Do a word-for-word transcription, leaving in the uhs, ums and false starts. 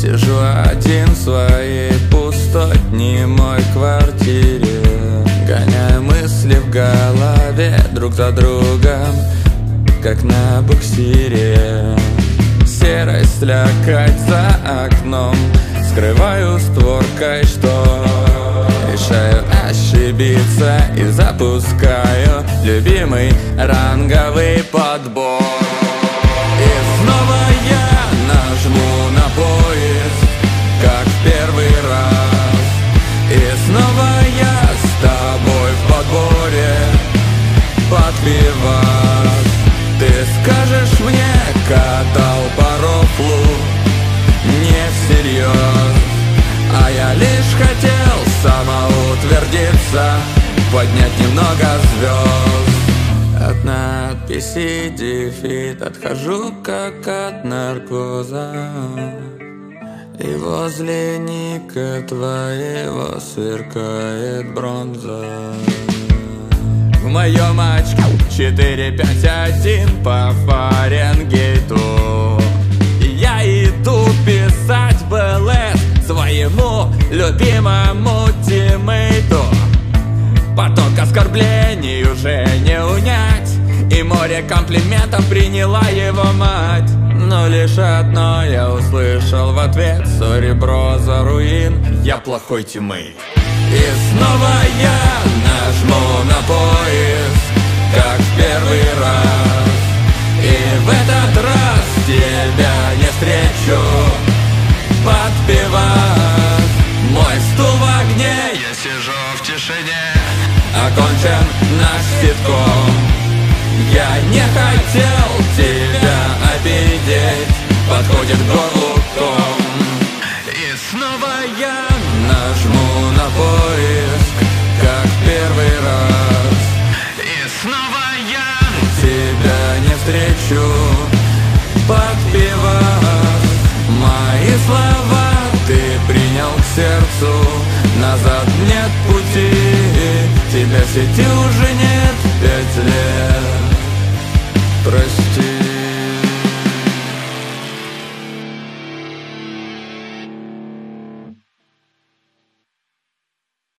Сижу один в своей пустой, немой квартире, гоняя мысли в голове друг за другом, как на буксире. Серость слякоть за окном, скрываю створкой, что решаю ошибиться и запускаю любимый ранговый подбор. И снова я нажму на поиск, как в первый раз. И снова я с тобой в подборе под пивас. Ты скажешь мне, катал по рофлу не всерьез, а я лишь хотел самоутвердиться, поднять немного звезд. От надписи дефит отхожу, как от наркоза, и возле ника твоего сверкает бронза. В моем очке четыре пять один по Фаренгейту. Я иду писать БЛС своему любимому тиммейту. Поток оскорблений уже не унять, и море комплиментов приняла его мать. Но лишь одно я услышал в ответ: сори, бро, за руин, я плохой тиммейт. И снова я нажму на поиск, как в первый раз. И в этот раз тебя не встречу под пивас. Мой стул в огне, я сижу в тишине, окончен наш ситком. Я не хотел тебя обидеть, подходит к горлу ком. И снова я нажму на поиск, как в первый раз. И снова я тебя не встречу под пивас. Мои слова ты принял к сердцу, назад нет пути. Тебя в сети уже нет пять лет.